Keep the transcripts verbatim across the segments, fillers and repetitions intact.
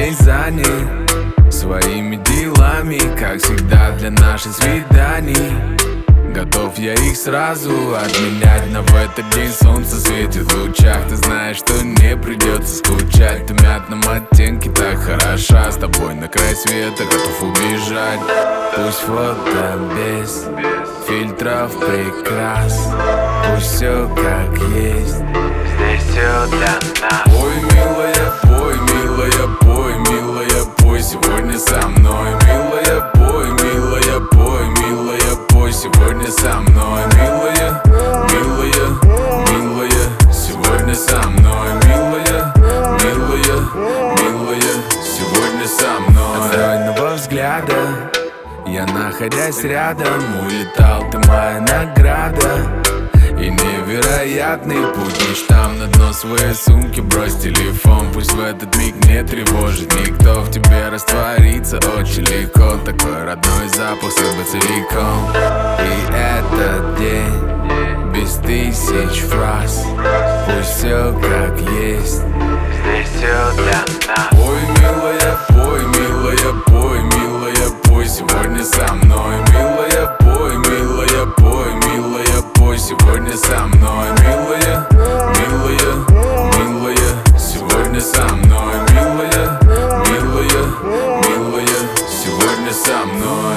день занят своими делами, как всегда для наших свиданий. Готов я их сразу отменять, но в этот день солнце светит в лучах. Ты знаешь, что не придется скучать. Ты в мятном оттенке так хороша, с тобой на край света готов убежать. Пусть фото без фильтров прекрас, пусть все как есть, здесь все для нас. Пой, милая, пой, милая, пой, милая, пой сегодня со мной. Милая, пой, милая, пой, милая, пой сегодня со мной. Милая, милая, милая, сегодня со мной. Милая, милая, милая, сегодня со мной. От тройного взгляда я, находясь рядом, улетал, ты моя награда. И невероятный путь мечтам на дно своей сумки. Брось телефон, пусть в этот миг не тревожит никто. В тебе растворится очень легко, такой родной запах съеба целиком. И этот день без тысяч фраз, пусть все как есть, здесь все для нас. Пой, милая, пой, милая, пой, милая, пой сегодня со мной. Милая, пой, милая, пой, милая, пой сегодня со мной. Милая, милая, милая, сегодня со мной. Милая, милая, милая, сегодня со мной.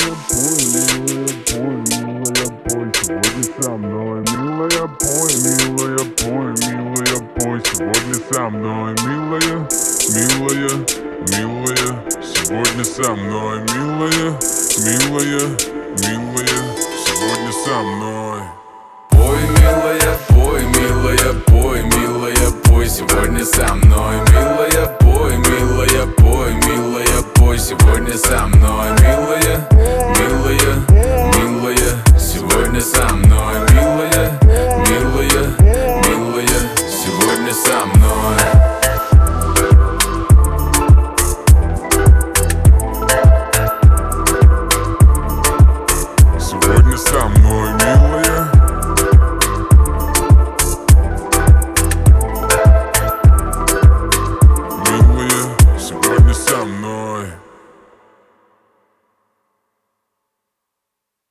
Милая, пой, милая, пой, милая, пой сегодня со мной. Милая, милая, милая, сегодня со мной. Милая, милая, милая, сегодня со мной. Пой, милая, пой, милая, пой, милая, пой сегодня со мной. Милая, пой, милая, пой, милая, пой сегодня со мной. Милая, милая, милая, сегодня со мной. Милая, милая, милая, сегодня со мной.